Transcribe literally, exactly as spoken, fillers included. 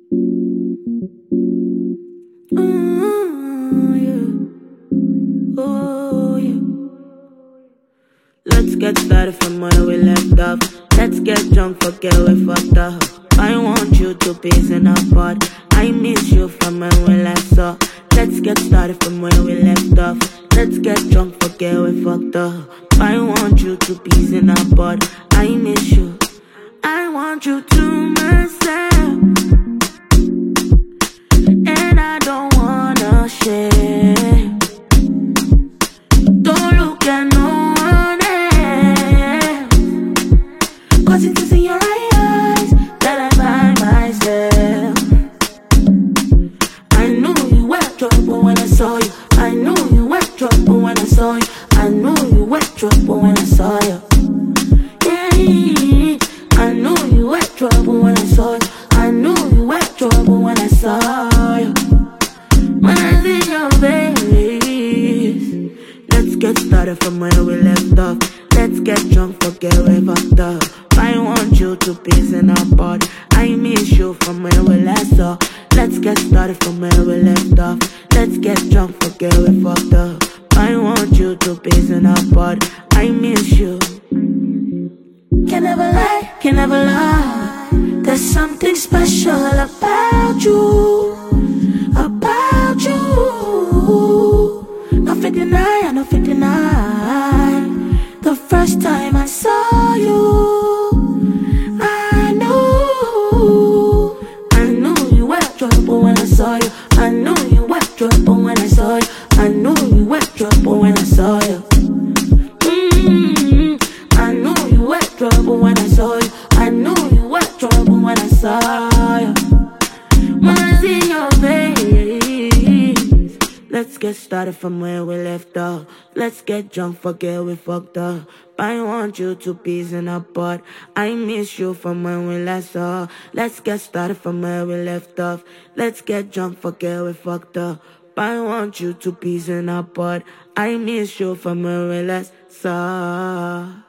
Oh, yeah. Oh, yeah. Let's get started from where we left off. Let's get drunk, forget we fucked up. I want you to peace in our part. I miss you from when we last saw. Let's get started from where we left off. Let's get drunk, forget we fucked up. I want you to peace in our part. I miss you. I want you to myself, and I don't wanna share. Don't look at no one else, 'cause it is in your eyes that I find myself. I knew you were trouble when I saw you. I knew you were trouble when I saw you. I knew you were trouble when I saw you. Yeah, I knew you were trouble when I saw you. I knew you were trouble when I saw you. When I see your face, let's get started from where we left off. Let's get drunk, forget we fucked up. I want you to peace in our part. I miss you from where we last saw. Let's get started from where we left off. Let's get drunk, forget we fucked up. I want you to peace in our part. I miss you. Can never lie, can never lie. There's something special about you, about you. No fit deny, no fit deny. The first time I saw you, I knew, I knew you were trouble when I saw you. I knew you were trouble when I saw you. I knew you were trouble when I saw you. Mm-hmm. I knew you were trouble when I saw you. I knew you were trouble when I saw you. When I see your face, let's get started from where we left off. Let's get drunk, forget we fucked up. I want you to peace in our part. I miss you from when we last saw. Let's get started from where we left off. Let's get drunk, forget we fucked up. I want you to peace in our part. I miss you from when we last saw.